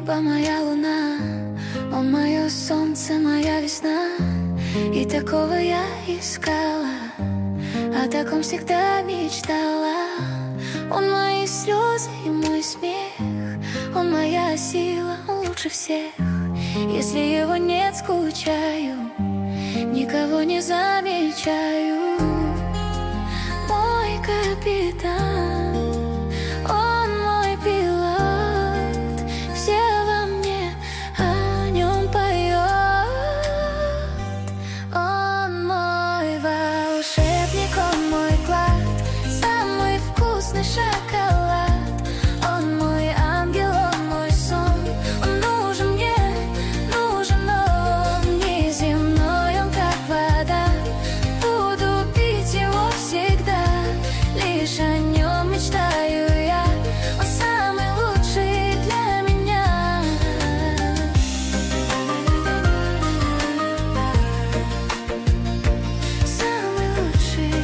небо, моя луна. Он мое солнце, моя весна. И такого я искала, о таком всегда мечтала. Он мои слезы и мой смех, он моя сила, он лучше всех. Если его нет, скучаю, никого не замечаю. Мой капитан, он мой пилот, все во мне о нем поет. Он мой волшебник, он мой клад, самый вкусный шоколад. Он мой ангел, он мой сон, он нужен мне, нужен он неземной, он как вода. Буду пить его всегда, лишь о нем мечтаю я. Он самый лучший для меня. Самый лучший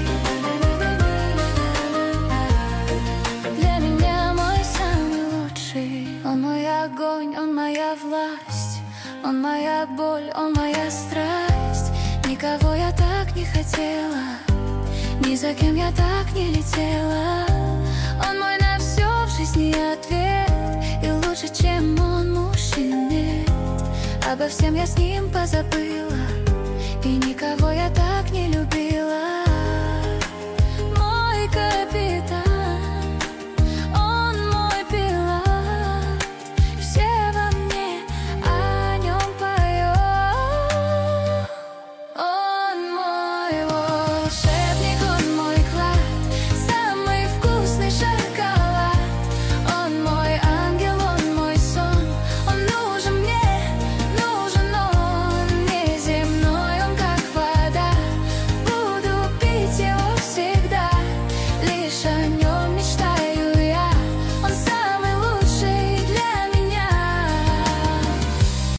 для меня, мой самый лучший. Он мой огонь, он моя власть, он моя боль, он моя страсть. Никого я так не хотела, ни за кем я так не летела. Он мой на все в жизни ответ, и лучше, чем он, мужчин нет. Обо всем я с ним позабыла, и никого я так не любила.